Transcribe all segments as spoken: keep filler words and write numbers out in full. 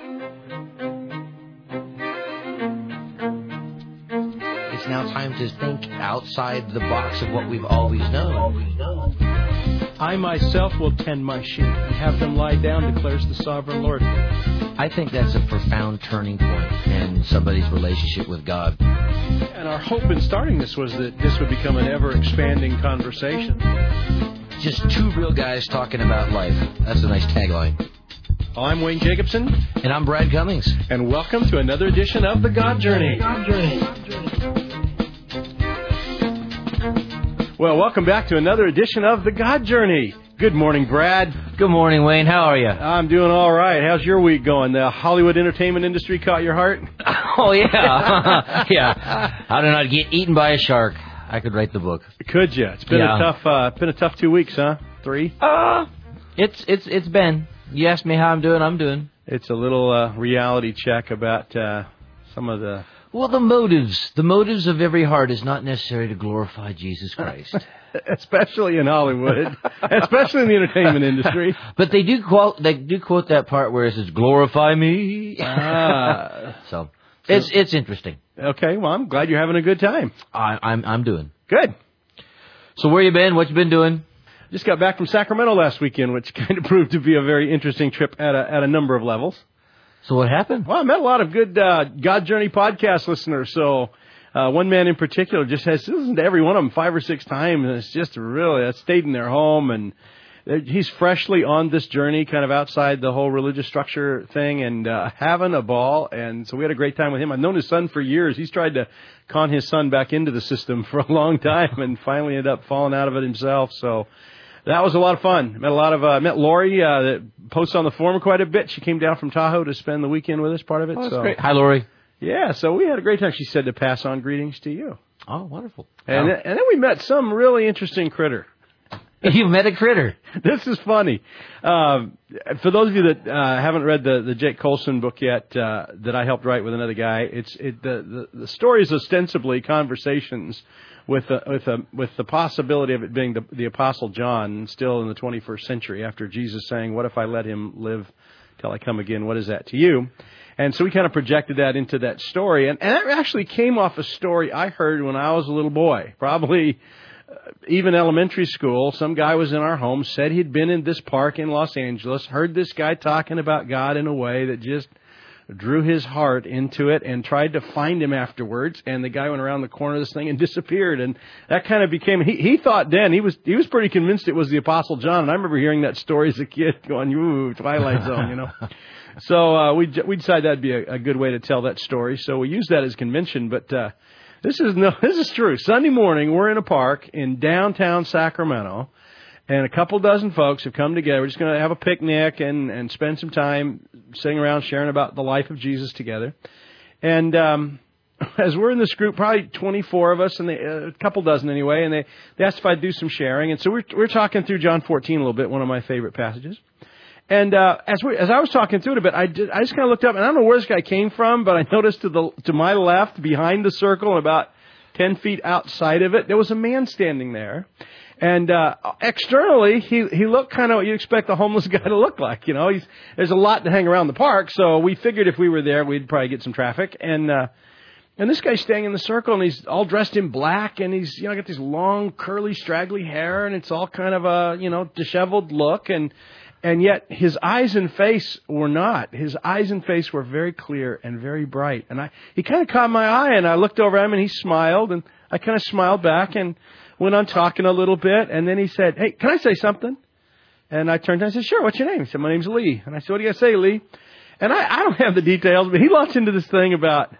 It's now time to think outside the box of what we've always known. I myself will tend my sheep and have them lie down, declares the sovereign Lord. I think that's a profound turning point in somebody's relationship with God. And our hope in starting this was that this would become an ever-expanding conversation. Just two real guys talking about life. That's a nice tagline. I'm Wayne Jacobson. And I'm Brad Cummings. And welcome to another edition of The God Journey. God Journey. Well, welcome back to another edition of The God Journey. Good morning, Brad. Good morning, Wayne. How are you? I'm doing all right. How's your week going? The Hollywood entertainment industry caught your heart? Oh, yeah. yeah. I don't know. I'd get eaten by a shark. I could write the book. Could you? It's been yeah. a tough uh, been a tough two weeks, huh? Three? Uh, it's, it's, it's been. You asked me how I'm doing, I'm doing. It's a little uh, reality check about uh, some of the... Well, the motives. The motives of every heart is not necessary to glorify Jesus Christ. Especially in Hollywood. Especially in the entertainment industry. But they do quote they do quote that part where it says, glorify me. Ah. so, it's it's interesting. Okay, well, I'm glad you're having a good time. I, I'm I'm doing. Good. So where you been? What you been doing? Just got back from Sacramento last weekend, which kind of proved to be a very interesting trip at a, at a number of levels. So what happened? Well, I met a lot of good uh, God Journey podcast listeners. So uh, one man in particular just has listened to every one of them five or six times, and it's just really it stayed in their home, and he's freshly on this journey, kind of outside the whole religious structure thing, and uh, having a ball. And so we had a great time with him. I've known his son for years. He's tried to con his son back into the system for a long time, and finally ended up falling out of it himself. So. That was a lot of fun. Met a lot of uh, met Lori uh, that posts on the forum quite a bit. She came down from Tahoe to spend the weekend with us, part of it. Oh, that's so. great. Hi, Lori. Yeah, so we had a great time. She said to pass on greetings to you. Oh, wonderful. And, wow. th- and then we met some really interesting critter. You met a critter. This is funny. Um, for those of you that uh, haven't read the, the Jake Colson book yet, uh, that I helped write with another guy, it's it the, the, the story is ostensibly conversations with a, with a, with the possibility of it being the, the Apostle John, still in the twenty-first century, after Jesus saying, "What if I let him live till I come again? What is that to you?" And so we kind of projected that into that story, and, and that actually came off a story I heard when I was a little boy, probably. Uh, even elementary school, some guy was in our home, said he'd been in this park in Los Angeles, heard this guy talking about God in a way that just drew his heart into it, and tried to find him afterwards. And the guy went around the corner of this thing and disappeared. And that kind of became, he, he thought then, he was he was pretty convinced it was the Apostle John. And I remember hearing that story as a kid going, ooh, Twilight Zone, you know. So uh, we we decided that'd be a, a good way to tell that story. So we used that as convention, but... Uh, This is no. This is true. Sunday morning, we're in a park in downtown Sacramento, and a couple dozen folks have come together. We're just going to have a picnic and, and spend some time sitting around sharing about the life of Jesus together. And um, as we're in this group, probably twenty-four of us, and they, uh, a couple dozen anyway, and they, they asked if I'd do some sharing. And so we're, we're talking through John fourteen a little bit, one of my favorite passages. And uh, as we, as I was talking through it a bit, I, did, I just kind of looked up, and I don't know where this guy came from, but I noticed to the to my left, behind the circle, and about ten feet outside of it, there was a man standing there. And uh, externally, he he looked kind of what you expect a homeless guy to look like. You know, he's there's a lot to hang around the park, so we figured if we were there, we'd probably get some traffic. And uh, and this guy's staying in the circle, and he's all dressed in black, and he's you know got this long, curly, straggly hair, and it's all kind of a you know disheveled look, and. And yet his eyes and face were not. His eyes and face were very clear and very bright. And I, he kind of caught my eye, and I looked over at him, and he smiled, and I kind of smiled back and went on talking a little bit. And then he said, "Hey, can I say something?" And I turned and I said, "Sure, what's your name?" He said, "My name's Lee." And I said, "What do you got to say, Lee?" And I, I don't have the details, but he launched into this thing about,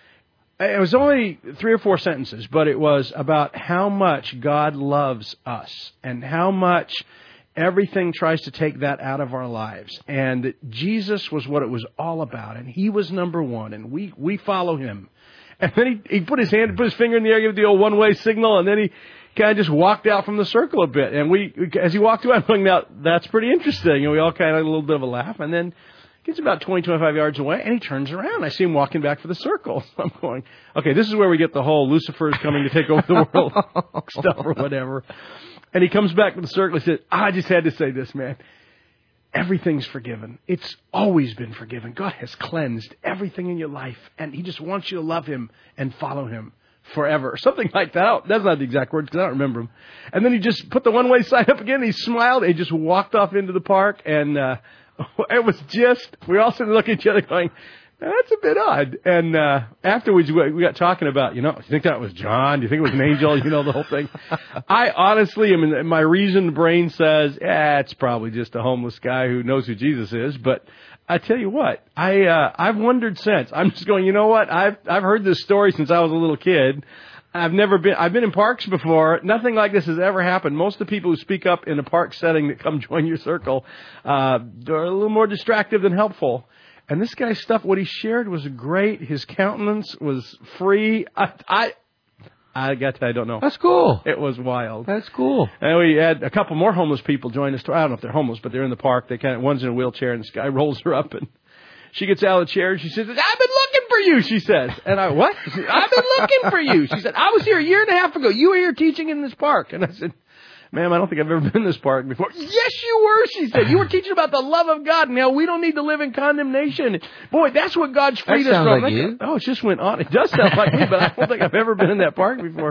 it was only three or four sentences, but it was about how much God loves us and how much everything tries to take that out of our lives. And Jesus was what it was all about. And he was number one. And we, we follow him. And then he, he put his hand, put his finger in the air, gave the old one-way signal. And then he kind of just walked out from the circle a bit. And we, as he walked away, I'm going, now, that's pretty interesting. And we all kind of had a little bit of a laugh. And then gets about twenty, twenty-five yards away, and he turns around. I see him walking back for the circle. So I'm going, okay, this is where we get the whole Lucifer's coming to take over the world stuff or whatever. And he comes back to the circle and says, I just had to say this, man. everything's forgiven. It's always been forgiven. God has cleansed everything in your life, and He just wants you to love Him and follow Him forever. Something like that. That's not the exact words because I don't remember them. And then he just put the one-way sign up again. He smiled. And he just walked off into the park, and uh, it was just, we were all sitting looking at each other going, that's a bit odd. And uh, afterwards, we got talking about, you know, do you think that was John? Do you think it was an angel? You know, the whole thing. I honestly, I mean, my reasoned brain says, yeah, it's probably just a homeless guy who knows who Jesus is. But I tell you what, I uh, I've wondered since. I'm just going, you know what? I've I've heard this story since I was a little kid. I've never been, I've been in parks before. Nothing like this has ever happened. Most of the people who speak up in a park setting that come join your circle, uh, are a little more distractive than helpful. And this guy's stuff, what he shared was great. His countenance was free. I, I, I got to, I don't know. That's cool. It was wild. That's cool. And we had a couple more homeless people join us. I don't know if they're homeless, but they're in the park. They kind of, one's in a wheelchair, and this guy rolls her up, and she gets out of the chair, and she says, I've been looking for you, she says. And I, what? She said, I've been looking for you. She said, I was here a year and a half ago. You were here teaching in this park. And I said, ma'am, I don't think I've ever been in this park before. Yes, you were, she said. You were teaching about the love of God. Now, we don't need to live in condemnation. Boy, that's what God's freed that us from. Like you. Oh, it just went on. It does sound like me, but I don't think I've ever been in that park before.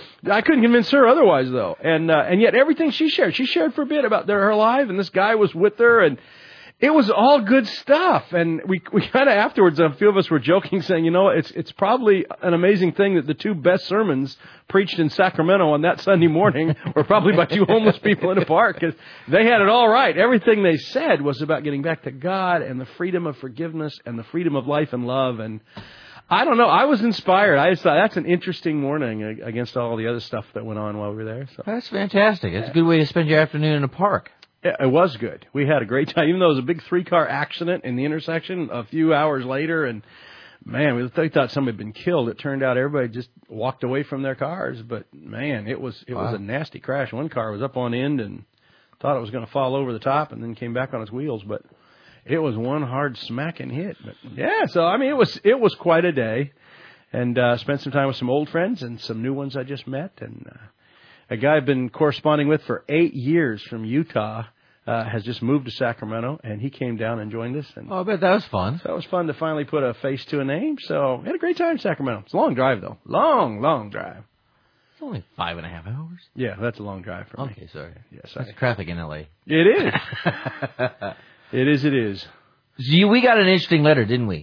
I couldn't convince her otherwise, though. And uh, and yet everything she shared, she shared for a bit about their, her life, and this guy was with her, and it was all good stuff. And we we kind of afterwards, a few of us were joking, saying, you know, it's it's probably an amazing thing that the two best sermons preached in Sacramento on that Sunday morning were probably by two homeless people in a park. 'Cause they had it all right. Everything they said was about getting back to God and the freedom of forgiveness and the freedom of life and love. And I don't know. I was inspired. I just thought that's an interesting morning against all the other stuff that went on while we were there. So. That's fantastic. It's a good way to spend your afternoon in a park. Yeah, it was good. We had a great time, even though it was a big three-car accident in the intersection a few hours later. And, man, we they thought somebody had been killed. It turned out everybody just walked away from their cars. But, man, it was it wow. was a nasty crash. One car was up on end and thought it was going to fall over the top and then came back on its wheels. But it was one hard smacking hit. But, yeah, so, I mean, it was it was quite a day. And uh, spent some time with some old friends and some new ones I just met. And uh, a guy I've been corresponding with for eight years from Utah uh, has just moved to Sacramento, and he came down and joined us. And oh, I bet that was fun. So it was fun to finally put a face to a name. So we had a great time in Sacramento. It's a long drive, though. Long, long drive. It's only five and a half hours. Yeah, that's a long drive for me. Okay, sorry. Yes, yeah, that's traffic in L A. It is. It is, it is. You, we got an interesting letter, didn't we?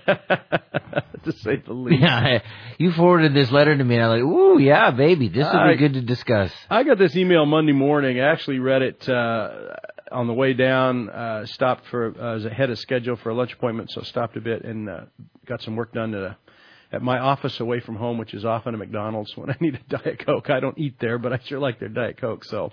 To say the least. Yeah, you forwarded this letter to me, and I'm like, ooh, yeah, baby, this will be good to discuss. I got this email Monday morning. I actually read it uh, on the way down, uh, stopped for, uh, I was ahead of schedule for a lunch appointment, so stopped a bit and uh, got some work done at, a, at my office away from home, which is often a McDonald's when I need a Diet Coke. I don't eat there, but I sure like their Diet Coke, so...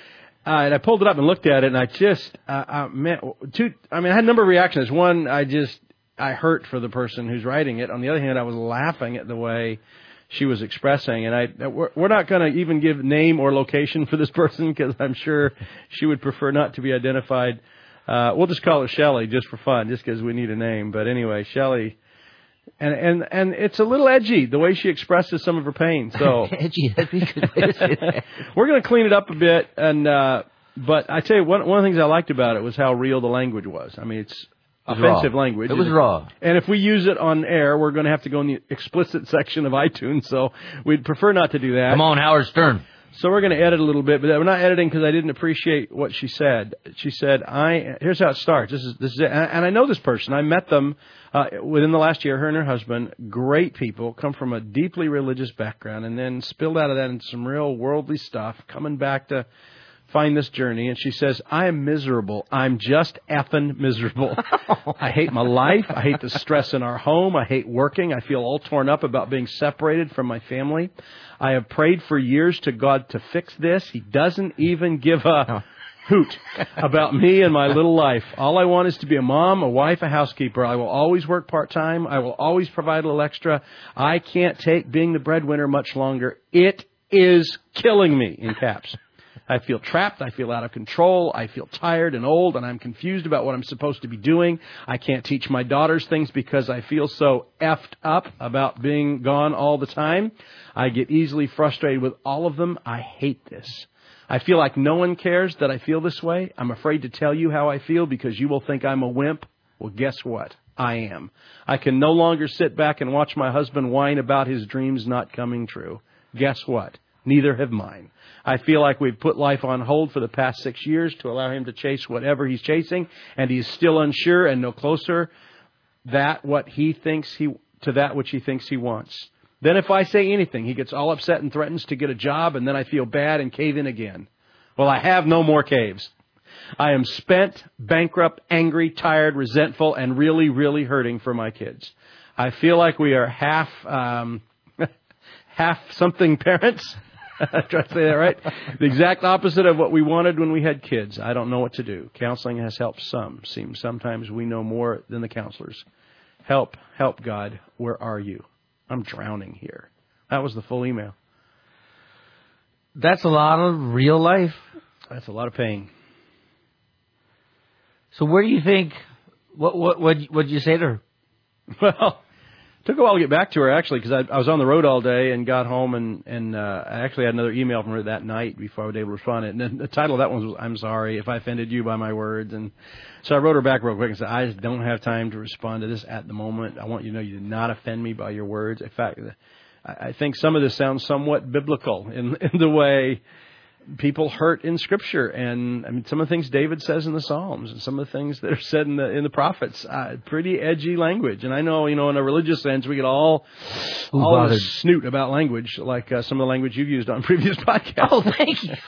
Uh, and I pulled it up and looked at it, and I just, uh, I, meant, two, I mean, I had a number of reactions. One, I just, I hurt for the person who's writing it. On the other hand, I was laughing at the way she was expressing. And I, we're, we're not going to even give name or location for this person because I'm sure she would prefer not to be identified. Uh, we'll just call her Shelley just for fun, just because we need a name. But anyway, Shelley. And and and it's a little edgy, the way she expresses some of her pain. So edgy, that'd be a good way to say that. We're going to clean it up a bit. And uh, but I tell you, one, one of the things I liked about it was how real the language was. I mean, it's it offensive raw. language. It was raw. And if we use it on air, we're going to have to go in the explicit section of iTunes. So we'd prefer not to do that. Come on, Howard Stern. So we're going to edit a little bit, but we're not editing because I didn't appreciate what she said. She said, "I." Here's how it starts. This is this is it. And I know this person. I met them uh, within the last year. Her and her husband, great people, come from a deeply religious background, and then spilled out of that into some real worldly stuff. Coming back to find this journey, and she says, "I am miserable. I'm just effing miserable. I hate my life. I hate the stress in our home. I hate working. I feel all torn up about being separated from my family. I have prayed for years to God to fix this. He doesn't even give a hoot about me and my little life. All I want is to be a mom, a wife, a housekeeper. I will always work part-time. I will always provide a little extra. I can't take being the breadwinner much longer. It is killing me," in caps. "I feel trapped. I feel out of control. I feel tired and old, and I'm confused about what I'm supposed to be doing. I can't teach my daughters things because I feel so effed up about being gone all the time. I get easily frustrated with all of them. I hate this. I feel like no one cares that I feel this way. I'm afraid to tell you how I feel because you will think I'm a wimp. Well, guess what? I am. I can no longer sit back and watch my husband whine about his dreams not coming true. Guess what? Neither have mine. I feel like we've put life on hold for the past six years to allow him to chase whatever he's chasing, and he's still unsure and no closer that what he thinks he to that which he thinks he wants. Then if I say anything, he gets all upset and threatens to get a job, and then I feel bad and cave in again. Well, I have no more caves. I am spent, bankrupt, angry, tired, resentful, and really, really hurting for my kids. I feel like we are half, um, half something parents. I try to say that right. The exact opposite of what we wanted when we had kids. I don't know what to do. Counseling has helped some. Seems sometimes we know more than the counselors. Help, help, God. Where are you? I'm drowning here. That was the full email. That's a lot of real life. That's a lot of pain. So where do you think, what what what what did you say to her? Well, it took a while to get back to her, actually, because I, I was on the road all day and got home, and, and uh, I actually had another email from her that night before I was able to respond. And then the title of that one was, I'm sorry if I offended you by my words. And so I wrote her back real quick and said, I just don't have time to respond to this at the moment. I want you to know you did not offend me by your words. In fact, I, I think some of this sounds somewhat biblical in, in the way people hurt in Scripture, and I mean some of the things David says in the Psalms, and some of the things that are said in the in the prophets. Uh, pretty edgy language, and I know you know in a religious sense we get all Ooh, all bothered. this snoot about language, like uh, some of the language you've used on previous podcasts. Oh, thank you.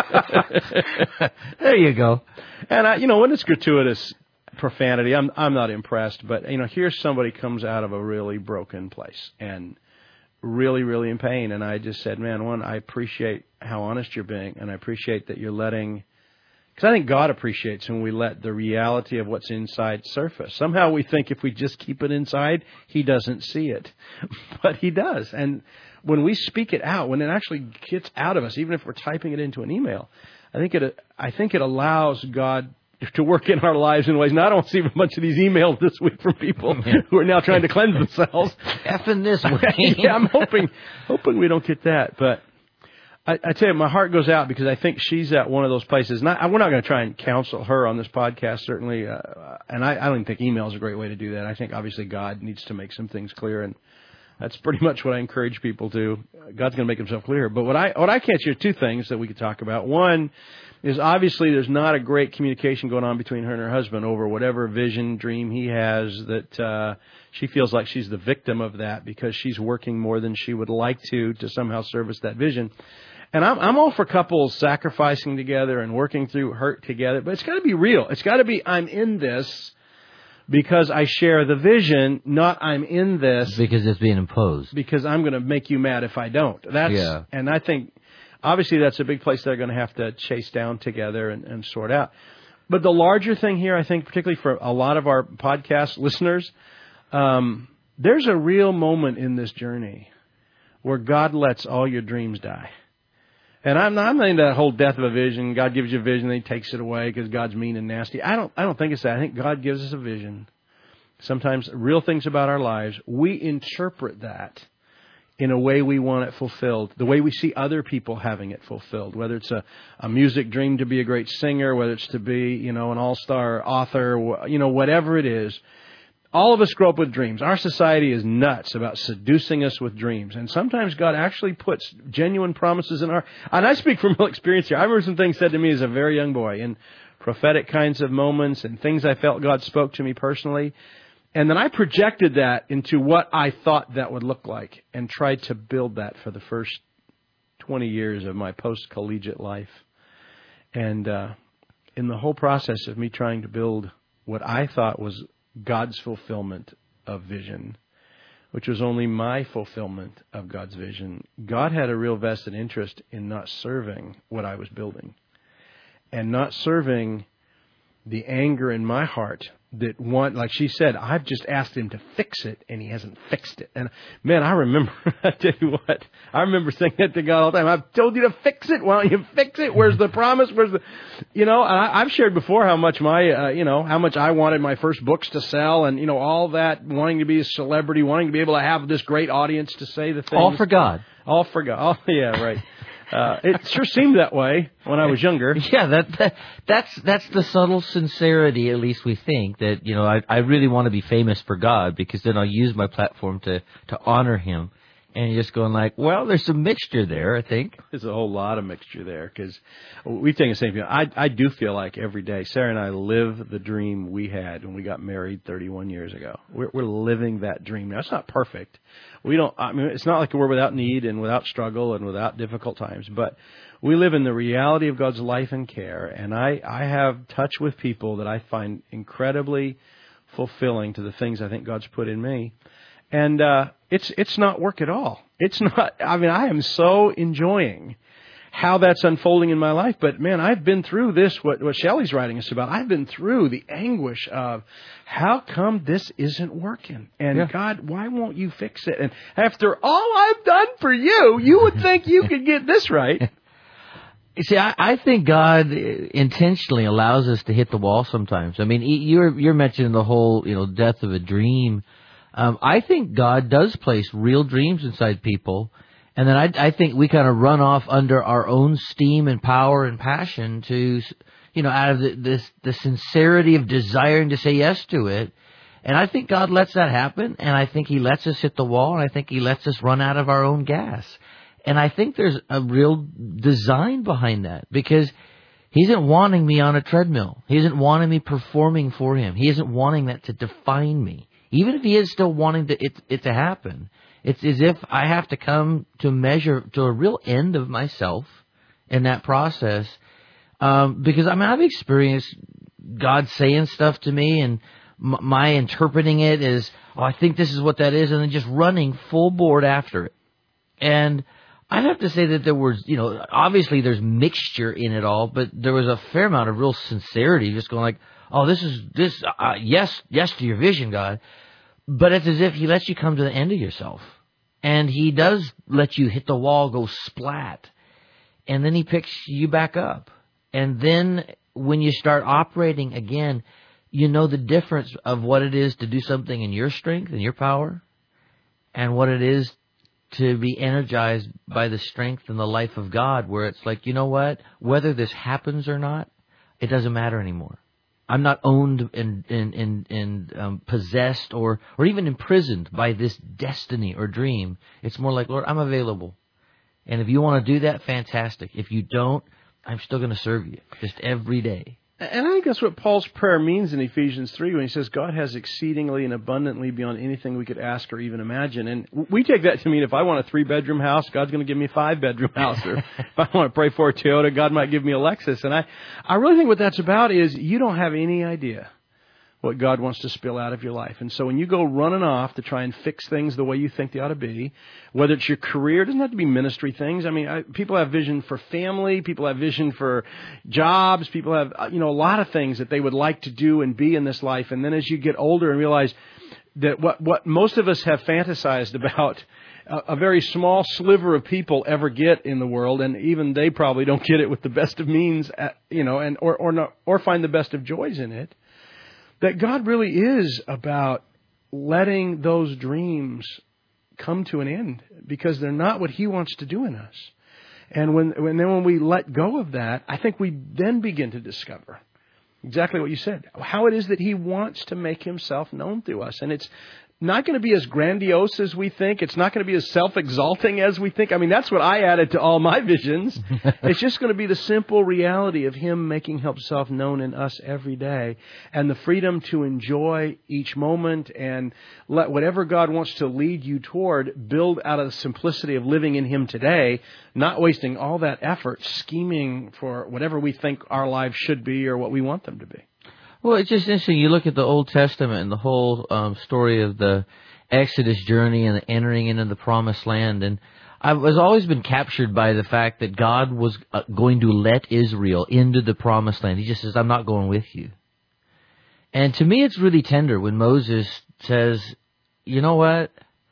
There you go. And I, you know when it's gratuitous profanity, I'm I'm not impressed. But you know here somebody comes out of a really broken place and really, really in pain. And I just said, man, one, I appreciate how honest you're being, and I appreciate that you're letting, because I think God appreciates when we let the reality of what's inside surface. Somehow we think if we just keep it inside, He doesn't see it. But He does. And when we speak it out, when it actually gets out of us, even if we're typing it into an email, I think it, I think it allows God to work in our lives in ways. Now, I don't see a bunch of these emails this week from people who are now trying to cleanse themselves. Effing this way. Yeah, I'm hoping hoping we don't get that. But I, I tell you, my heart goes out because I think she's at one of those places. Not, we're not going to try and counsel her on this podcast, certainly. Uh, and I, I don't even think email is a great way to do that. I think, obviously, God needs to make some things clear. And that's pretty much what I encourage people to. God's going to make Himself clear. But what I what I catch here are two things that we could talk about. One is obviously there's not a great communication going on between her and her husband over whatever vision, dream he has, that uh, she feels like she's the victim of that because she's working more than she would like to to somehow service that vision. And I'm, I'm all for couples sacrificing together and working through hurt together, but it's got to be real. It's got to be, I'm in this because I share the vision, not I'm in this because it's being imposed. Because I'm going to make you mad if I don't. That's yeah. And I think obviously that's a big place they're going to have to chase down together and, and sort out. But the larger thing here, I think, particularly for a lot of our podcast listeners, um, there's a real moment in this journey where God lets all your dreams die. And I'm not, I'm not into that whole death of a vision. God gives you a vision, then He takes it away because God's mean and nasty. I don't, I don't think it's that. I think God gives us a vision. Sometimes real things about our lives, we interpret that in a way we want it fulfilled, the way we see other people having it fulfilled, whether it's a, a music dream to be a great singer, whether it's to be, you know, an all-star author, you know, whatever it is. All of us grow up with dreams. Our society is nuts about seducing us with dreams. And sometimes God actually puts genuine promises in our... And I speak from real experience here. I remember some things said to me as a very young boy in prophetic kinds of moments and things I felt God spoke to me personally. And then I projected that into what I thought that would look like and tried to build that for the first twenty years of my post-collegiate life. And uh, in the whole process of me trying to build what I thought was God's fulfillment of vision, which was only my fulfillment of God's vision, God had a real vested interest in not serving what I was building and not serving the anger in my heart that want, like she said, I've just asked Him to fix it, and He hasn't fixed it. And man, I remember, I tell you what, I remember saying that to God all the time. I've told you to fix it. Why don't you fix it? Where's the promise? Where's the, you know, and I, I've shared before how much my, uh, you know, how much I wanted my first books to sell, and you know, all that, wanting to be a celebrity, wanting to be able to have this great audience to say the things. All for God. All for God. Oh, yeah, right. Uh, it sure seemed that way when I was younger. Yeah, that, that that's that's the subtle sincerity, at least we think, that, you know, I, I really want to be famous for God because then I'll use my platform to, to honor Him. And you're just going like, well, there's some mixture there, I think. There's a whole lot of mixture there because we've taken the same view. I, I do feel like every day, Sarah and I live the dream we had when we got married thirty-one years ago. We're, we're living that dream. Now, it's not perfect. We don't, I mean, it's not like we're without need and without struggle and without difficult times, but we live in the reality of God's life and care. And I, I have touch with people that I find incredibly fulfilling to the things I think God's put in me. And uh, it's it's not work at all. It's not. I mean, I am so enjoying how that's unfolding in my life. But man, I've been through this. What what Shelley's writing us about. I've been through the anguish of how come this isn't working. And yeah. God, why won't you fix it? And after all I've done for you, you would think you could get this right. You see, I, I think God intentionally allows us to hit the wall sometimes. I mean, you're you're mentioning the whole, you know, death of a dream. Um, I think God does place real dreams inside people, and then I, I think we kind of run off under our own steam and power and passion to, you know, out of the, this the sincerity of desiring to say yes to it. And I think God lets that happen, and I think He lets us hit the wall, and I think He lets us run out of our own gas. And I think there's a real design behind that, because He isn't wanting me on a treadmill. He isn't wanting me performing for Him. He isn't wanting that to define me. Even if He is still wanting to, it, it to happen, it's as if I have to come to measure to a real end of myself in that process. Um, because I mean, I've experienced God saying stuff to me, and m- my interpreting it as, oh, I think this is what that is, and then just running full board after it. And I'd have to say that there was, you know, obviously there's mixture in it all, but there was a fair amount of real sincerity, just going like, oh, this is, this, uh, yes, yes to your vision, God. But it's as if He lets you come to the end of yourself. And He does let you hit the wall, go splat. And then He picks you back up. And then when you start operating again, you know the difference of what it is to do something in your strength and your power, and what it is to be energized by the strength and the life of God, where it's like, you know what? Whether this happens or not, it doesn't matter anymore. I'm not owned and and and, and um, possessed or or even imprisoned by this destiny or dream. It's more like, Lord, I'm available, and if you want to do that, fantastic. If you don't, I'm still going to serve you just every day. And I think that's what Paul's prayer means in Ephesians three when he says God has exceedingly and abundantly beyond anything we could ask or even imagine. And we take that to mean if I want a three-bedroom house, God's going to give me a five-bedroom house. Or if I want to pray for a Toyota, God might give me a Lexus. And I, I really think what that's about is you don't have any idea what God wants to spill out of your life. And so when you go running off to try and fix things the way you think they ought to be, whether it's your career, it doesn't have to be ministry things. I mean, I, people have vision for family, people have vision for jobs, people have, you know, a lot of things that they would like to do and be in this life. And then as you get older and realize that what, what most of us have fantasized about, a, a very small sliver of people ever get in the world, and even they probably don't get it with the best of means, at, you know, and or or, not, or find the best of joys in it. That God really is about letting those dreams come to an end because they're not what He wants to do in us. And when, when then when we let go of that, I think we then begin to discover exactly what you said, how it is that He wants to make Himself known through us. And it's not going to be as grandiose as we think. It's not going to be as self-exalting as we think. I mean, that's what I added to all my visions. It's just going to be the simple reality of Him making Himself known in us every day, and the freedom to enjoy each moment and let whatever God wants to lead you toward build out of the simplicity of living in Him today, not wasting all that effort scheming for whatever we think our lives should be or what we want them to be. Well, it's just interesting. You look at the Old Testament and the whole um, story of the Exodus journey and the entering into the Promised Land. And I was always been captured by the fact that God was uh, going to let Israel into the Promised Land. He just says, I'm not going with you. And to me, it's really tender when Moses says, you know what?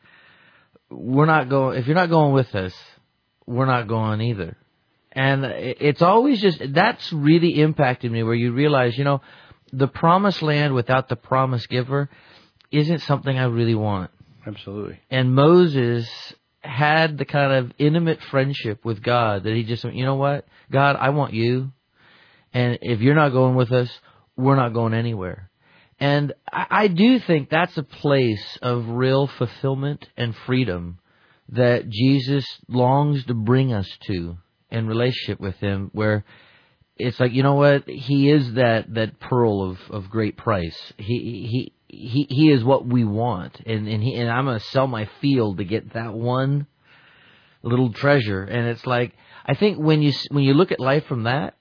We're not going. If you're not going with us, we're not going either. And it's always just, that's really impacted me, where you realize, you know, the Promised Land without the promise giver isn't something I really want. Absolutely. And Moses had the kind of intimate friendship with God that he just went, you know what, God, I want you. And if you're not going with us, we're not going anywhere. And I, I do think that's a place of real fulfillment and freedom that Jesus longs to bring us to in relationship with him, where it's like, you know what, he is that, that pearl of, of great price. He he he he is what we want, and and, he, and I'm going to sell my field to get that one little treasure. And it's like, I think when you when you look at life from that,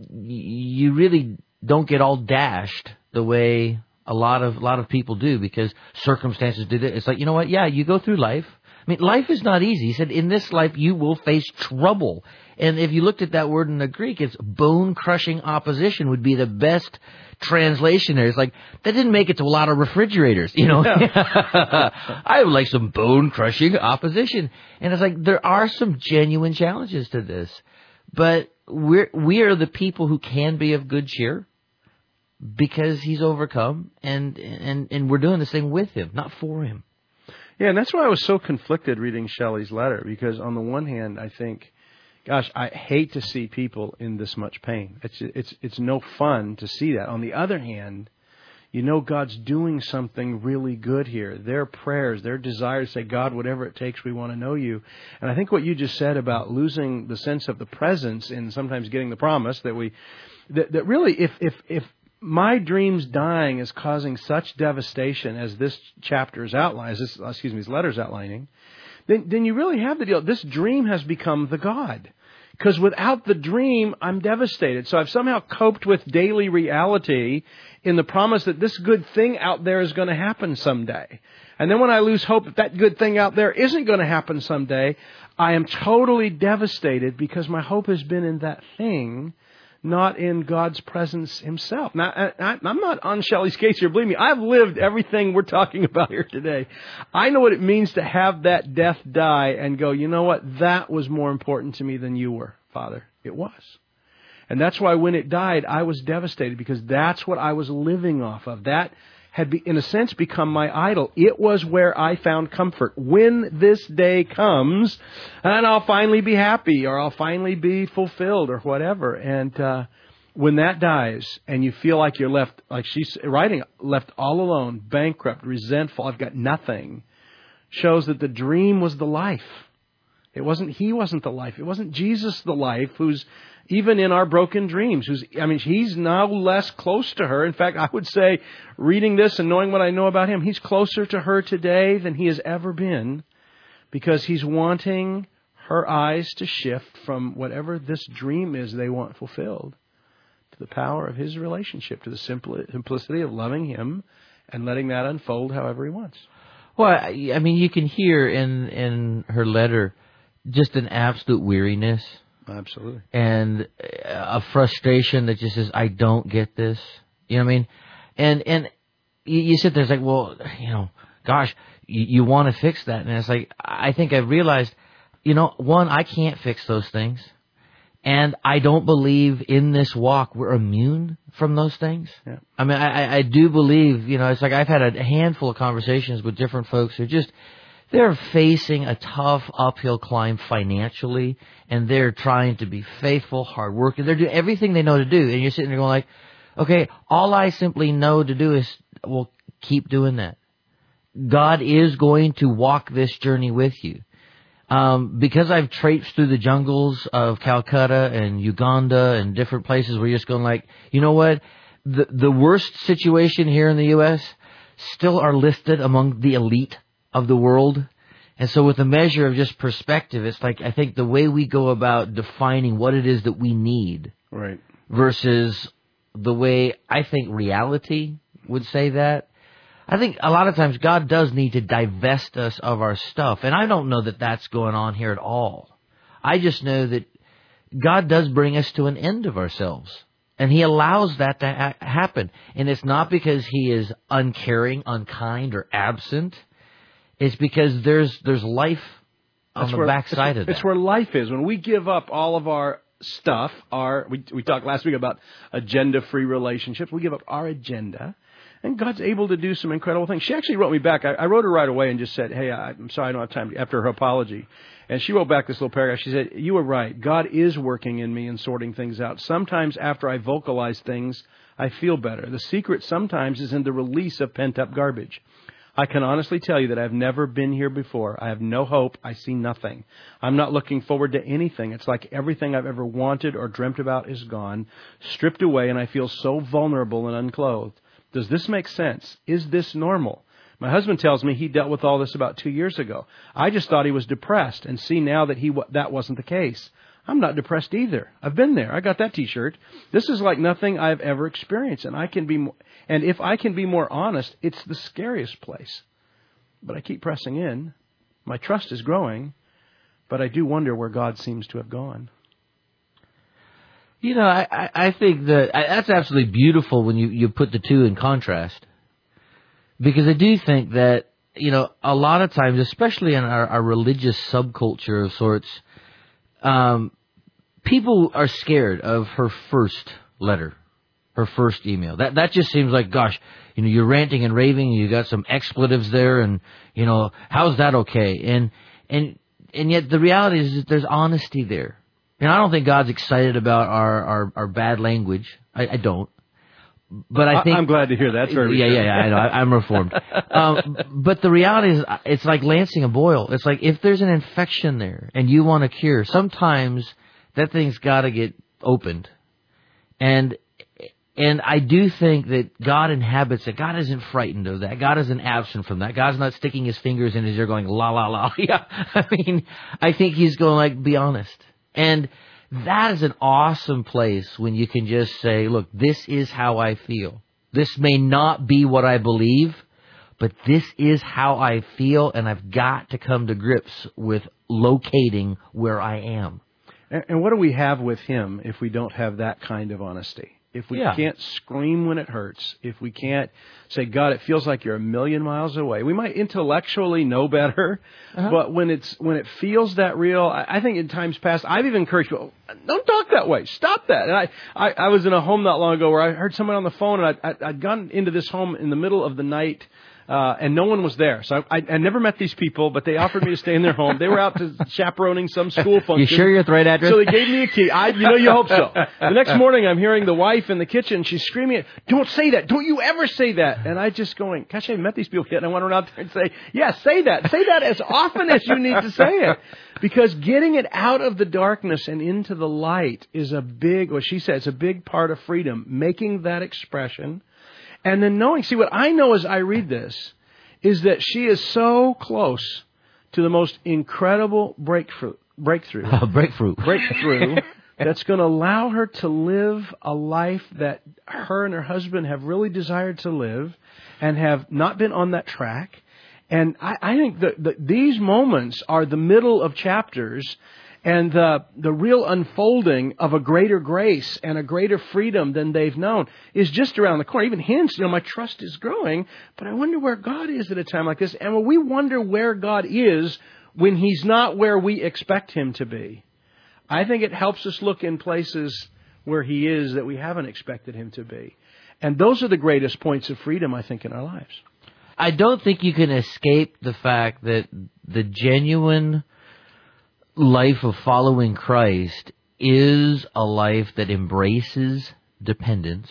you really don't get all dashed the way a lot of a lot of people do, because circumstances do that. It's like, you know what, yeah, you go through life. I mean, life is not easy. He said, in this life you will face trouble. And if you looked at that word in the Greek, it's bone-crushing opposition would be the best translation there. It's like, that didn't make it to a lot of refrigerators, you know. Yeah. I would like some bone-crushing opposition. And it's like, there are some genuine challenges to this. But we're, we are the people who can be of good cheer because he's overcome, and, and, and we're doing this thing with him, not for him. Yeah, and that's why I was so conflicted reading Shelley's letter, because on the one hand, I think, gosh, I hate to see people in this much pain. It's it's it's no fun to see that. On the other hand, you know God's doing something really good here. Their prayers, their desire to say, God, whatever it takes, we want to know you. And I think what you just said about losing the sense of the presence and sometimes getting the promise that we, that, that really, if if if my dreams dying is causing such devastation as this chapter is outlining, as this, excuse me, this letter is outlining, then, then you really have the deal. This dream has become the God. Because without the dream, I'm devastated. So I've somehow coped with daily reality in the promise that this good thing out there is going to happen someday. And then when I lose hope that that good thing out there isn't going to happen someday, I am totally devastated because my hope has been in that thing, not in God's presence himself. Now, I, I'm not on Shelley's case here. Believe me, I've lived everything we're talking about here today. I know what it means to have that death die and go, you know what? That was more important to me than you were, Father. It was. And that's why when it died, I was devastated, because that's what I was living off of. That had, be, in a sense, become my idol. It was where I found comfort. When this day comes, and I'll finally be happy, or I'll finally be fulfilled, or whatever. And uh, when that dies, and you feel like you're left, like she's writing, left all alone, bankrupt, resentful, I've got nothing, shows that the dream was the life. It wasn't, he wasn't the life. It wasn't Jesus the life, who's even in our broken dreams, who's, I mean, he's now less close to her. In fact, I would say, reading this and knowing what I know about him, he's closer to her today than he has ever been, because he's wanting her eyes to shift from whatever this dream is they want fulfilled to the power of his relationship, to the simplicity of loving him and letting that unfold however he wants. Well, I mean, you can hear in, in her letter just an absolute weariness. Absolutely. And a frustration that just says, I don't get this. You know what I mean? And and you, you sit there, it's like, well, you know, gosh, you, you want to fix that. And it's like, I think I've realized, you know, one, I can't fix those things. And I don't believe in this walk we're immune from those things. Yeah. I mean, I, I do believe, you know, it's like I've had a handful of conversations with different folks who just, they're facing a tough uphill climb financially, and they're trying to be faithful, hardworking. They're doing everything they know to do, and you're sitting there going like, okay, all I simply know to do is, well, keep doing that. God is going to walk this journey with you. Um, because I've traipsed through the jungles of Calcutta and Uganda and different places where you're just going like, you know what? The, the worst situation here in the U S still are listed among the elite of the world. And so with a measure of just perspective, it's like, I think the way we go about defining what it is that we need, right, versus the way I think reality would say that. I think a lot of times God does need to divest us of our stuff. And I don't know that that's going on here at all. I just know that God does bring us to an end of ourselves. And he allows that to ha- happen. And it's not because he is uncaring, unkind, or absent. It's because there's there's life on that's the where, backside of that. It's where life is. When we give up all of our stuff, our we we talked last week about agenda-free relationships. We give up our agenda, And God's able to do some incredible things. She actually wrote me back. I, I wrote her right away and just said, hey, I, I'm sorry I don't have time, after her apology. And she wrote back this little paragraph. She said, you were right. God is working in me and sorting things out. Sometimes after I vocalize things, I feel better. The secret sometimes is in the release of pent-up garbage. I can honestly tell you that I've never been here before. I have no hope. I see nothing. I'm not looking forward to anything. It's like everything I've ever wanted or dreamt about is gone, stripped away, and I feel so vulnerable and unclothed. Does this make sense? Is this normal? My husband tells me he dealt with all this about two years ago. I just thought he was depressed, and see now that he that wasn't the case. I'm not depressed either. I've been there. I got that T-shirt. This is like nothing I've ever experienced, and I can be, more, and if I can be more honest, it's the scariest place. But I keep pressing in. My trust is growing, but I do wonder where God seems to have gone. You know, I, I, I think that I, that's absolutely beautiful when you, you put the two in contrast. Because I do think that, you know, a lot of times, especially in our, our religious subculture of sorts, um, people are scared of her first letter, her first email. That that just seems like, gosh, you know, you're ranting and raving, you got some expletives there, and, you know, how's that okay? And and and yet the reality is that there's honesty there. And I don't think God's excited about our, our, our bad language. I, I don't. But I think I'm glad to hear that. Very yeah, yeah, yeah. I know. I, I'm reformed. um, but the reality is, it's like lancing a boil. It's like if there's an infection there and you want a cure, sometimes that thing's got to get opened. And and I do think that God inhabits it. God isn't frightened of that. God isn't absent from that. God's not sticking his fingers in his ear, going la la la. Yeah, I mean, I think he's going like, be honest. And that is an awesome place when you can just say, look, this is how I feel. This may not be what I believe, but this is how I feel, and I've got to come to grips with locating where I am. And, and what do we have with him if we don't have that kind of honesty? If we Yeah. can't scream when it hurts, if we can't say, God, it feels like you're a million miles away. We might intellectually know better, uh-huh. but when it's when it feels that real, I, I think in times past, I've even encouraged people, don't talk that way. Stop that. And I, I, I was in a home not long ago where I heard someone on the phone, and I, I, I'd gone into this home in the middle of the night, Uh, and no one was there. So I, I, I never met these people, but they offered me to stay in their home. They were out to chaperoning some school function. You sure you're at the right address? So they gave me a key. I, you know, you hope so. The next morning, I'm hearing the wife in the kitchen. She's screaming, don't say that. Don't you ever say that. And I just going, gosh, I haven't met these people yet. And I went around there and say, yeah, say that. Say that as often as you need to say it. Because getting it out of the darkness and into the light is a big, what she said, it's a big part of freedom. Making that expression. And then knowing, see, what I know as I read this is that she is so close to the most incredible breakthrough, breakthrough, uh, breakthrough, breakthrough that's going to allow her to live a life that her and her husband have really desired to live and have not been on that track. And I, I think that, that these moments are the middle of chapters and the the real unfolding of a greater grace and a greater freedom than they've known is just around the corner. Even hints, you know, my trust is growing, but I wonder where God is at a time like this. And when we wonder where God is when He's not where we expect Him to be, I think it helps us look in places where He is that we haven't expected Him to be. And those are the greatest points of freedom, I think, in our lives. I don't think you can escape the fact that the genuine life of following Christ is a life that embraces dependence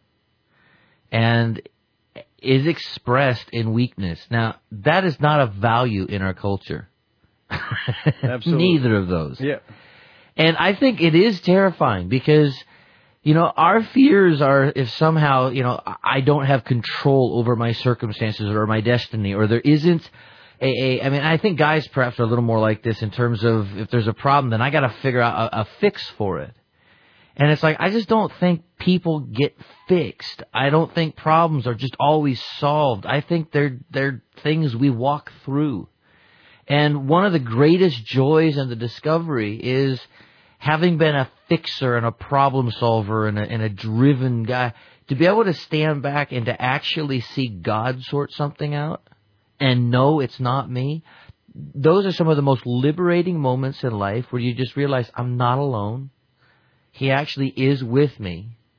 and is expressed in weakness. Now, that is not a value in our culture. Absolutely. Neither of those. Yeah. And I think it is terrifying because, you know, our fears are if somehow, you know, I don't have control over my circumstances or my destiny, or there isn't A, a, I mean, I think guys perhaps are a little more like this in terms of if there's a problem, then I got to figure out a, a fix for it. And it's like, I just don't think people get fixed. I don't think problems are just always solved. I think they're, they're things we walk through. And one of the greatest joys in the discovery is having been a fixer and a problem solver and a, and a driven guy, to be able to stand back and to actually see God sort something out. And no, it's not me. Those are some of the most liberating moments in life where you just realize I'm not alone. He actually is with me.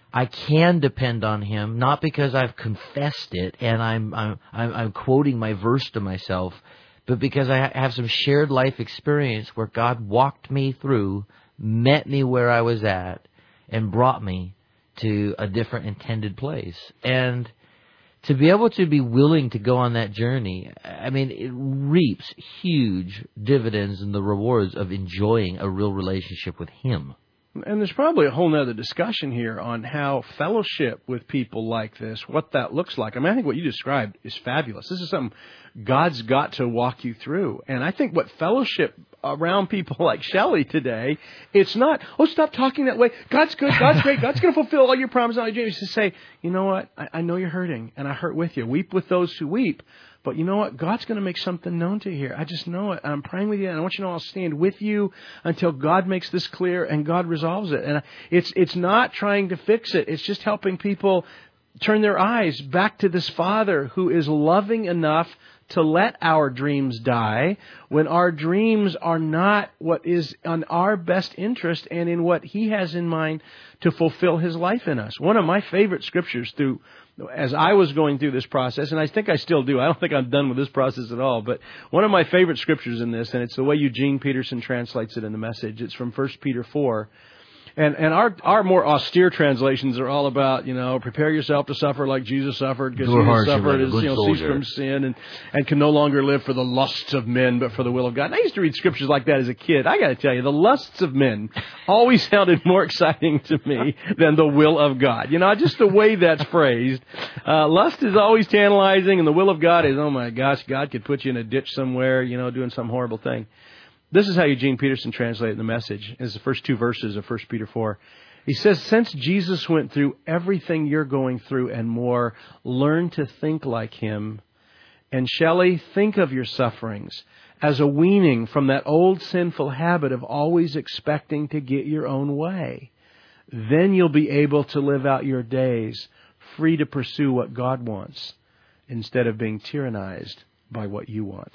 I can depend on Him, not because I've confessed it and I'm I'm I'm, I'm quoting my verse to myself, but because I have some shared life experience where God walked me through, met me where I was at, and brought me to a different intended place. And to be able to be willing to go on that journey, I mean, it reaps huge dividends and the rewards of enjoying a real relationship with Him. And there's probably a whole nother discussion here on how fellowship with people like this, what that looks like. I mean, I think what you described is fabulous. This is something God's got to walk you through. And I think what fellowship around people like Shelley today, it's not, oh, stop talking that way. God's good. God's great. God's going to fulfill all your promises. All your dreams. To say, you know what? I, I know you're hurting, and I hurt with you. Weep with those who weep. But you know what? God's going to make something known to you here. I just know it. I'm praying with you, and I want you to know I'll stand with you until God makes this clear and God resolves it. And it's it's not trying to fix it. It's just helping people turn their eyes back to this Father who is loving enough to let our dreams die when our dreams are not what is on our best interest and in what He has in mind to fulfill His life in us. One of my favorite scriptures through as I was going through this process, and I think I still do. I don't think I'm done with this process at all, but one of my favorite scriptures in this, and it's the way Eugene Peterson translates it in the Message. It's from First Peter four. And and our our more austere translations are all about, you know, prepare yourself to suffer like Jesus suffered, because Jesus suffered as, you know, ceased from sin and, and can no longer live for the lusts of men, but for the will of God. And I used to read scriptures like that as a kid. I got to tell you, the lusts of men always sounded more exciting to me than the will of God. You know, just the way that's phrased. Uh, lust is always tantalizing, and the will of God is, oh my gosh, God could put you in a ditch somewhere, you know, doing some horrible thing. This is how Eugene Peterson translated the Message. It's the first two verses of First Peter four. He says, since Jesus went through everything you're going through and more, learn to think like Him. And Shelley, think of your sufferings as a weaning from that old sinful habit of always expecting to get your own way. Then you'll be able to live out your days free to pursue what God wants instead of being tyrannized by what you want.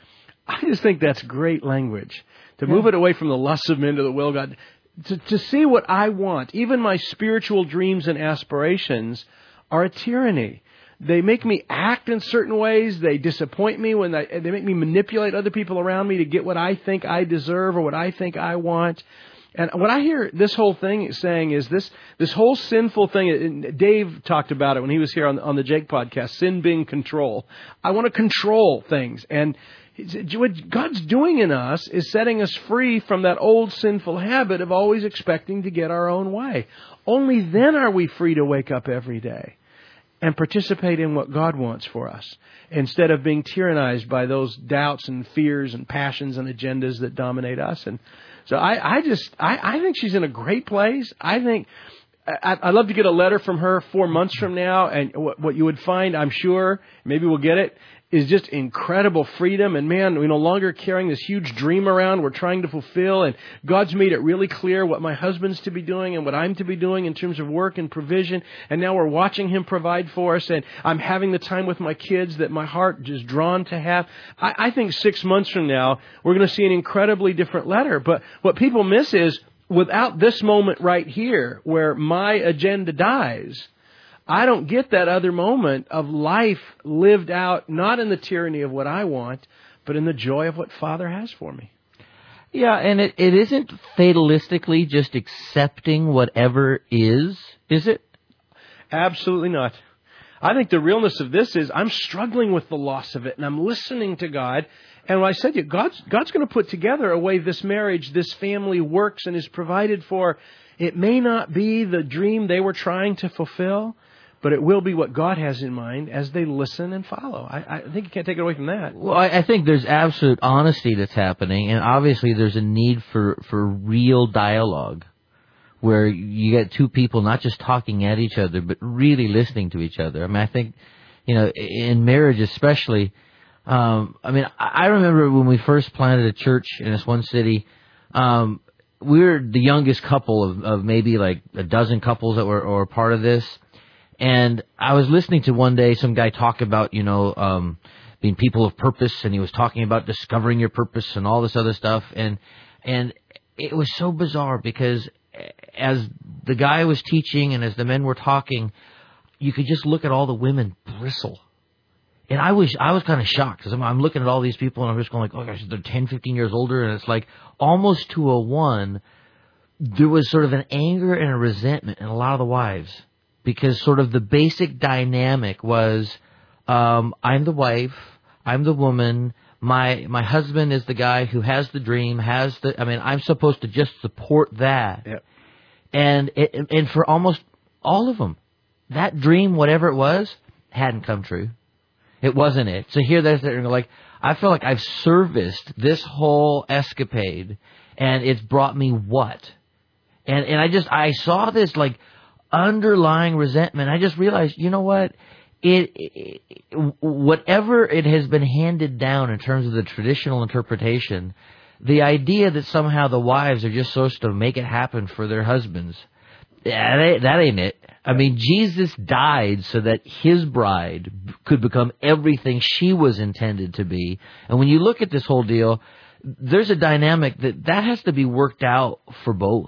I just think that's great language. To move it away from the lusts of men to the will of God. To, to see what I want, even my spiritual dreams and aspirations, are a tyranny. They make me act in certain ways. They disappoint me when they, they make me manipulate other people around me to get what I think I deserve or what I think I want. And what I hear this whole thing saying is this this whole sinful thing, and Dave talked about it when he was here on, on the Jake podcast, sin being control. I want to control things. And what God's doing in us is setting us free from that old sinful habit of always expecting to get our own way. Only then are we free to wake up every day and participate in what God wants for us, instead of being tyrannized by those doubts and fears and passions and agendas that dominate us. And so I, I just, I, I think she's in a great place. I think I, I'd love to get a letter from her four months from now, and what, what you would find, I'm sure, maybe we'll get it, is just incredible freedom. And man, we're no longer carrying this huge dream around we're trying to fulfill. And God's made it really clear what my husband's to be doing and what I'm to be doing in terms of work and provision. And now we're watching Him provide for us. And I'm having the time with my kids that my heart is drawn to have. I, I think six months from now, we're going to see an incredibly different letter. But what people miss is, without this moment right here where my agenda dies, I don't get that other moment of life lived out, not in the tyranny of what I want, but in the joy of what Father has for me. Yeah, and it, it isn't fatalistically just accepting whatever is, is it? Absolutely not. I think the realness of this is I'm struggling with the loss of it, and I'm listening to God. And when I said to you, God's, God's going to put together a way this marriage, this family works and is provided for. It may not be the dream they were trying to fulfill, but it will be what God has in mind as they listen and follow. I, I think you can't take it away from that. Well, I, I think there's absolute honesty that's happening, and obviously there's a need for, for real dialogue, where you get two people not just talking at each other, but really listening to each other. I mean, I think, you know, in marriage especially, um, I mean, I remember when we first planted a church in this one city, um, we were the youngest couple of, of maybe like a dozen couples that were, were part of this. And I was listening to one day some guy talk about, you know, um, being people of purpose, and he was talking about discovering your purpose and all this other stuff. And, and it was so bizarre because as the guy was teaching and as the men were talking, you could just look at all the women bristle. And I was I was kind of shocked because I'm, I'm looking at all these people and I'm just going like, oh gosh, they're ten, fifteen years older, and it's like almost to a one. There was sort of an anger and a resentment in a lot of the wives because sort of the basic dynamic was, um, I'm the wife, I'm the woman, my my husband is the guy who has the dream, has the. I mean, I'm supposed to just support that, yep. and it, and for almost all of them, that dream, whatever it was, hadn't come true. It wasn't it. So here they're sitting like, I feel like I've serviced this whole escapade, and it's brought me what? And and I just, I saw this like underlying resentment. I just realized, you know what? It, it whatever it has been handed down in terms of the traditional interpretation, the idea that somehow the wives are just supposed to make it happen for their husbands, that ain't, that ain't it. I mean, Jesus died so that his bride could become everything she was intended to be. And when you look at this whole deal, there's a dynamic that that has to be worked out for both.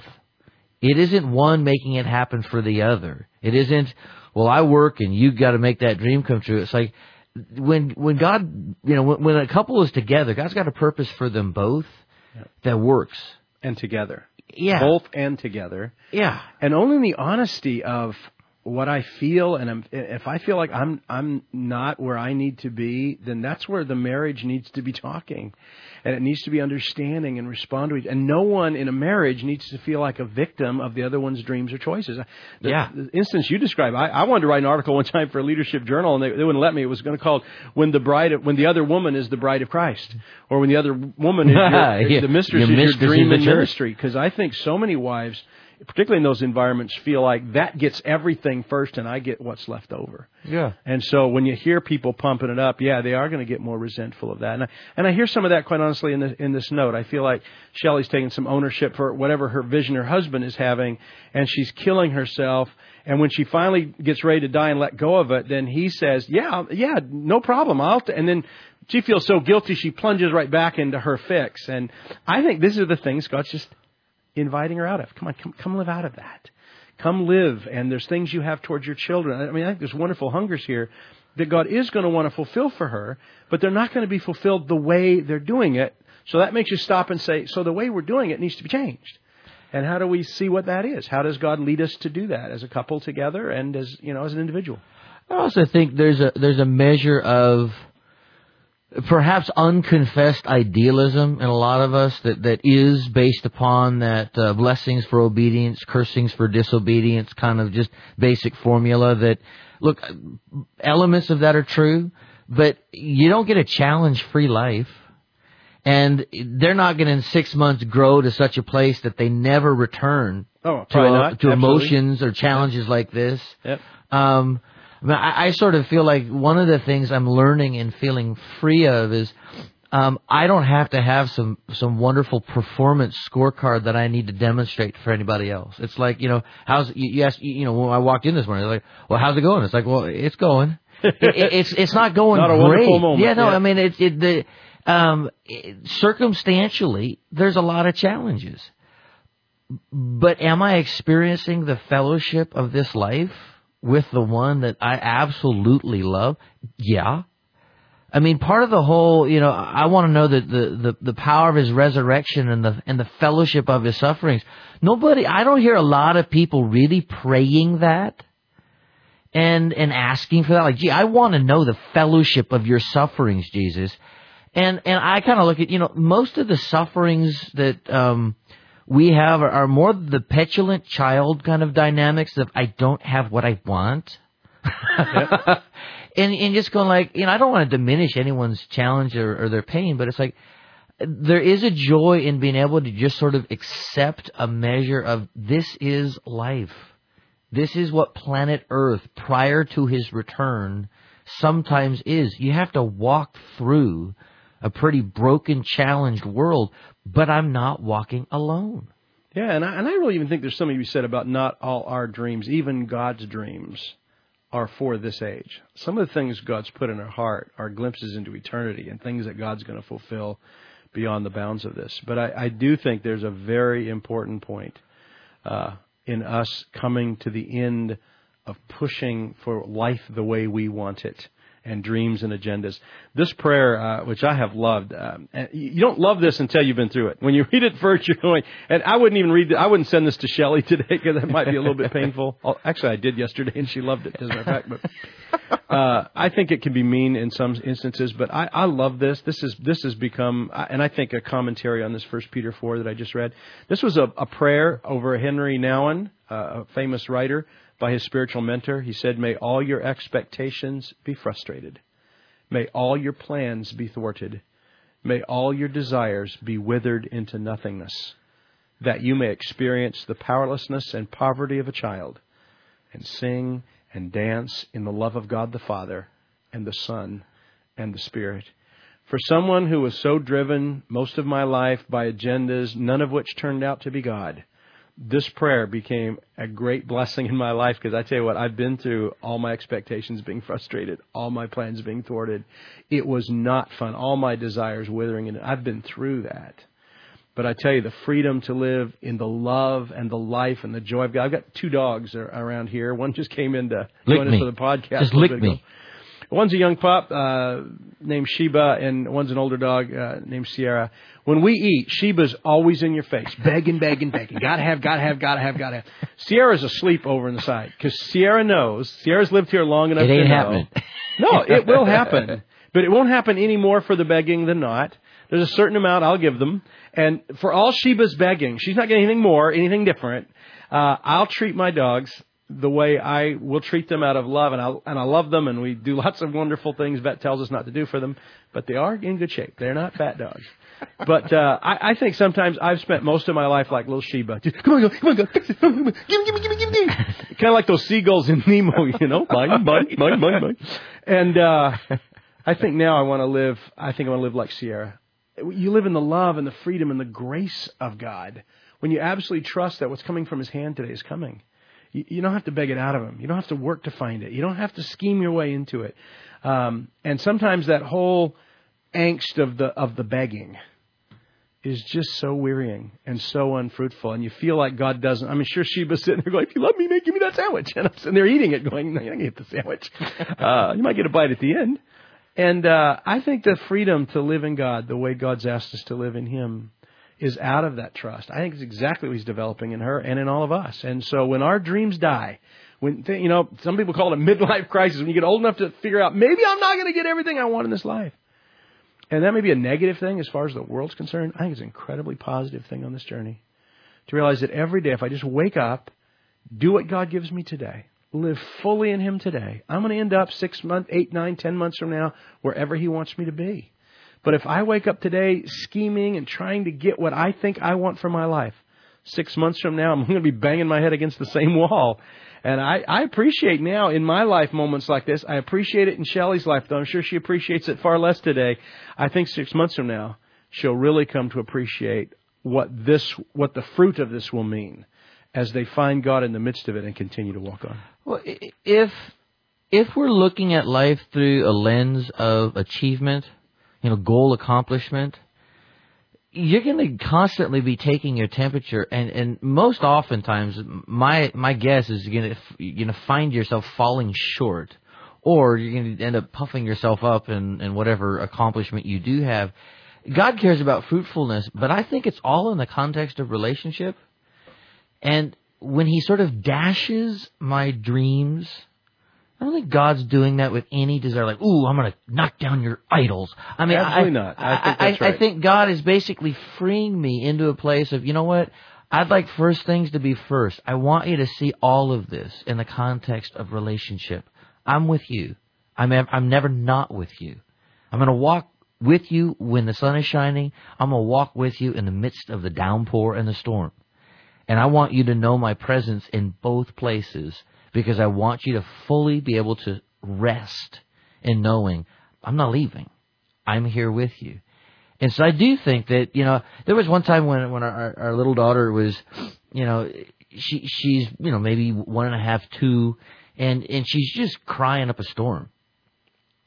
It isn't one making it happen for the other. It isn't, well, I work and you got to make that dream come true. It's like when when God, you know, when, when a couple is together, God's got a purpose for them both yeah. that works. And together. Yeah. Both and together. Yeah. And only in the honesty of what I feel, and I'm, if I feel like I'm I'm not where I need to be, then that's where the marriage needs to be talking. And it needs to be understanding and respond to each. And no one in a marriage needs to feel like a victim of the other one's dreams or choices. The, yeah. the instance you described, I, I wanted to write an article one time for a leadership journal, and they, they wouldn't let me. It was going to call when the bride, of, when the other woman is the bride of Christ, or when the other woman is your, yeah. the mistress your is mistress your dream in in ministry. Because I think so many wives, particularly in those environments, feel like that gets everything first and I get what's left over. Yeah. And so when you hear people pumping it up, yeah, they are going to get more resentful of that. And I, and I hear some of that, quite honestly, in, the, in this note. I feel like Shelley's taking some ownership for whatever her vision her husband is having, and she's killing herself. And when she finally gets ready to die and let go of it, then he says, yeah, yeah, no problem. I'll t-. And then she feels so guilty, she plunges right back into her fix. And I think these are the things God's just inviting her out of. Come on, come, come live out of that. Come live, and there's things you have towards your children. I mean, I think there's wonderful hungers here that God is going to want to fulfill for her, but they're not going to be fulfilled the way they're doing it. So that makes you stop and say, so the way we're doing it needs to be changed. And how do we see what that is? How does God lead us to do that as a couple together and as, you know, as an individual? I also think there's a there's a measure of perhaps unconfessed idealism in a lot of us that, that is based upon that uh, blessings for obedience, cursings for disobedience kind of just basic formula that, look, elements of that are true, but you don't get a challenge-free life. And they're not going to in six months grow to such a place that they never return oh, to, uh, to Absolutely. emotions or challenges yep. like this. Yep. Um, I, I sort of feel like one of the things I'm learning and feeling free of is um, I don't have to have some, some wonderful performance scorecard that I need to demonstrate for anybody else. It's like, you know, how's you, you asked, you know, when I walked in this morning, like, well, how's it going? It's like, well, it's going. it, it, it's it's not going not a great. Wonderful moment. Yeah, no, yeah. I mean, it's it, the um, it, circumstantially there's a lot of challenges, but am I experiencing the fellowship of this life with the one that I absolutely love? Yeah. I mean, part of the whole, you know, I want to know that the, the, the power of his resurrection and the and the fellowship of his sufferings. Nobody, I don't hear a lot of people really praying that and and asking for that. Like, gee, I want to know the fellowship of your sufferings, Jesus. And and I kind of look at, you know, most of the sufferings that um we have are, are more the petulant child kind of dynamics of I don't have what I want. Yep. and and just going like, you know, I don't want to diminish anyone's challenge or, or their pain, but it's like there is a joy in being able to just sort of accept a measure of this is life. This is what planet Earth prior to his return sometimes is. You have to walk through a pretty broken, challenged world, but I'm not walking alone. Yeah, and I, and I really even think there's something to be said about not all our dreams, even God's dreams, are for this age. Some of the things God's put in our heart are glimpses into eternity and things that God's going to fulfill beyond the bounds of this. But I, I do think there's a very important point uh, in us coming to the end of pushing for life the way we want it, and dreams and agendas. This prayer, uh, which I have loved, um, and you don't love this until you've been through it. When you read it first, you're going, and I wouldn't even read it. I wouldn't send this to Shelley today because that might be a little bit painful. Actually, I did yesterday, and she loved it, as a matter of fact. But uh, I think it can be mean in some instances, but I, I love this. This is this has become, and I think a commentary on this First Peter four that I just read. This was a, a prayer over Henry Nouwen, uh, a famous writer, by his spiritual mentor. He said, "May all your expectations be frustrated. May all your plans be thwarted. May all your desires be withered into nothingness, that you may experience the powerlessness and poverty of a child, and sing and dance in the love of God the Father and the Son and the Spirit." For someone who was so driven most of my life by agendas, none of which turned out to be God, this prayer became a great blessing in my life, because I tell you what, I've been through all my expectations being frustrated, all my plans being thwarted. It was not fun. All my desires withering, and I've been through that. But I tell you, the freedom to live in the love and the life and the joy of God. I've got two dogs around here. One just came in to join us for the podcast. Just lick me. One's a young pup uh, named Sheba, and one's an older dog uh, named Sierra. When we eat, Sheba's always in your face, begging, begging, begging. Gotta have, gotta have, gotta have, gotta have. Sierra's asleep over in the side, because Sierra knows. Sierra's lived here long enough it ain't to know. Happening. No, it will happen. But it won't happen any more for the begging than not. There's a certain amount I'll give them. And for all Sheba's begging, she's not getting anything more, anything different. Uh, I'll treat my dogs the way I will treat them out of love, and I and I love them, and we do lots of wonderful things Vet tells us not to do for them, but they are in good shape. They're not fat dogs. But uh, I, I think sometimes I've spent most of my life like little Sheba. Just, come on, go, come on, go, fix it. Give me, give me, give me, give me. Kind of like those seagulls in Nemo, you know, bang, bang, bang, bang, bang. And uh, I think now I want to live. I think I want to live like Sierra. You live in the love and the freedom and the grace of God when you absolutely trust that what's coming from His hand today is coming. You don't have to beg it out of Him. You don't have to work to find it. You don't have to scheme your way into it. Um, and sometimes that whole angst of the of the begging is just so wearying and so unfruitful. And you feel like God doesn't. I mean, sure, Sheba's sitting there going, "If you love me, man, give me that sandwich." And I'm sitting there eating it going, "No, you're not going to get the sandwich. Uh, you might get a bite at the end." And uh, I think the freedom to live in God, the way God's asked us to live in Him, is out of that trust. I think it's exactly what He's developing in her and in all of us. And so when our dreams die, when th- you know, some people call it a midlife crisis, when you get old enough to figure out, maybe I'm not going to get everything I want in this life. And that may be a negative thing as far as the world's concerned. I think it's an incredibly positive thing on this journey. To realize that every day, if I just wake up, do what God gives me today, live fully in Him today, I'm going to end up six months, eight, nine, ten months from now, wherever He wants me to be. But if I wake up today scheming and trying to get what I think I want for my life, six months from now, I'm going to be banging my head against the same wall. And I, I appreciate now in my life moments like this. I appreciate it in Shelley's life, though I'm sure she appreciates it far less today. I think six months from now, she'll really come to appreciate what this, what the fruit of this will mean as they find God in the midst of it and continue to walk on. Well, if if we're looking at life through a lens of achievement, you know, goal accomplishment, you're going to constantly be taking your temperature, and, and most oftentimes, my my guess is you're going to you're going to find yourself falling short, or you're going to end up puffing yourself up in, in whatever accomplishment you do have. God cares about fruitfulness, but I think it's all in the context of relationship. And when He sort of dashes my dreams, I don't think God's doing that with any desire, like, "Ooh, I'm going to knock down your idols." I mean, absolutely I, not. I think that's I, right. I think God is basically freeing me into a place of, you know what? I'd like first things to be first. I want you to see all of this in the context of relationship. I'm with you. I'm ev- I'm never not with you. I'm going to walk with you when the sun is shining. I'm going to walk with you in the midst of the downpour and the storm. And I want you to know my presence in both places, because I want you to fully be able to rest in knowing I'm not leaving. I'm here with you. And so I do think that, you know, there was one time when when our, our little daughter was, you know, she she's, you know, maybe one and a half, two, and, and she's just crying up a storm.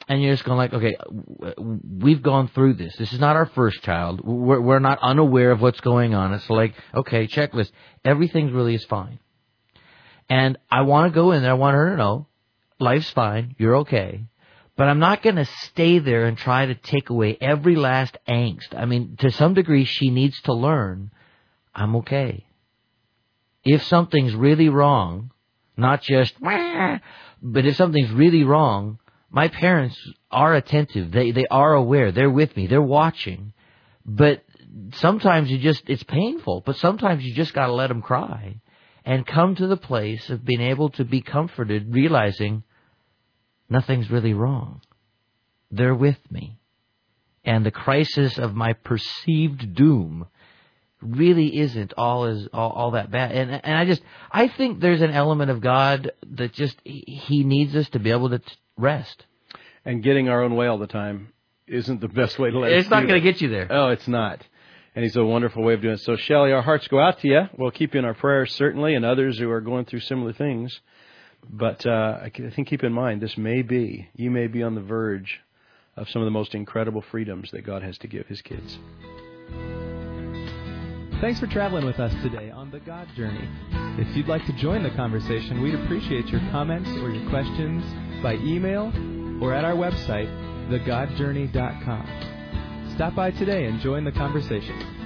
And you're just going like, okay, we've gone through this. This is not our first child. We're, we're not unaware of what's going on. It's like, okay, checklist. Everything really is fine. And I want to go in there. I want her to know, life's fine. You're okay. But I'm not going to stay there and try to take away every last angst. I mean, to some degree, she needs to learn, I'm okay. If something's really wrong, not just, but if something's really wrong, my parents are attentive. They they are aware. They're with me. They're watching. But sometimes you just, it's painful, but sometimes you just got to let them cry and come to the place of being able to be comforted, realizing nothing's really wrong. They're with me. And the crisis of my perceived doom really isn't all is all, all that bad. And and I just, I think there's an element of God that just, He needs us to be able to rest. And getting our own way all the time isn't the best way to let it. It's not going to get you there. Oh, it's not. And He's a wonderful way of doing it. So, Shelley, our hearts go out to you. We'll keep you in our prayers, certainly, and others who are going through similar things. But uh, I think keep in mind, this may be, you may be on the verge of some of the most incredible freedoms that God has to give His kids. Thanks for traveling with us today on The God Journey. If you'd like to join the conversation, we'd appreciate your comments or your questions by email or at our website, the god journey dot com. Stop by today and join the conversation.